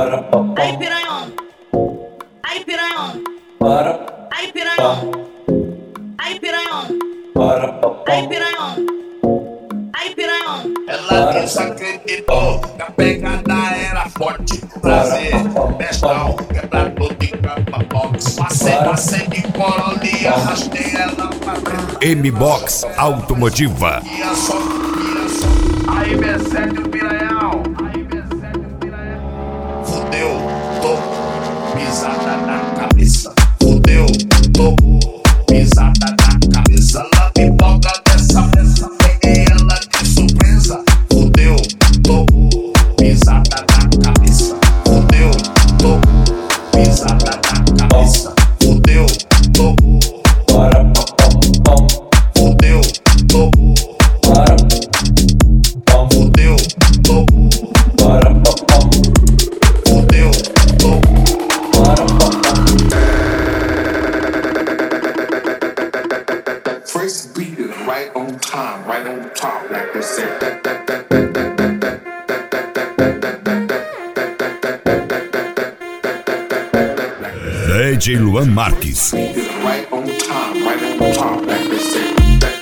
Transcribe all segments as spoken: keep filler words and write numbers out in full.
Aí piranhão, aí piranhão, aí piranhão, aí piranhão, aí piranhão, aí piranhão. Ela desacreditou que a pegada era forte. Prazer, bestão, quebrador de capa box. Passei, passei de Coroli, arrastei ela pra dentro. M-Box Automotiva. Ia só, ia só. Aí me excede o piranhão. Fudeu, tô pisada na cabeça. Fudeu, tô pisada na cabeça. Ela me boga dessa peça. Peguei ela de surpresa. Fudeu, tô pisada na cabeça. Fudeu, tô pisada na cabeça. Fudeu, tô fudeu, tô fudeu, tô fudeu, tô. First beat is right on time, right on top, like they say. D J Luan Marques. Beat is right on time, right on top, like they say.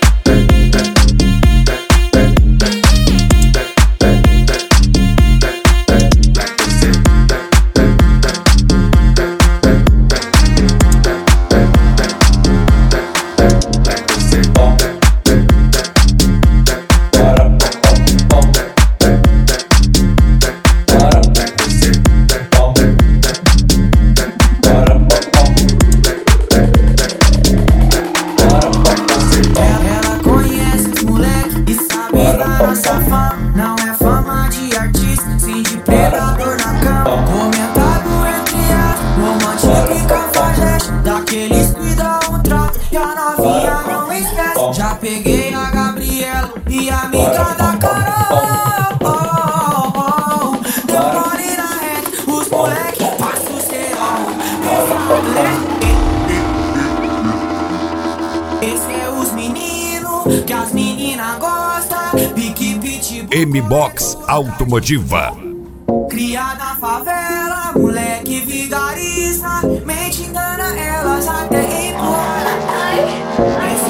Nossa fama não é fama de artista, sim de predador na cama. Comentado entre as romântica e cafajeste, daqueles que dão um trato e a novinha não esquece. Já peguei a Gabriela e a amiga da Carol. Oh, oh, oh. Demore na reta, os moleque passam o serão. Esse é os meninos que as meninas gostam. M-Box Automotiva. Criada na favela, moleque vigarista, mente engana elas até implora.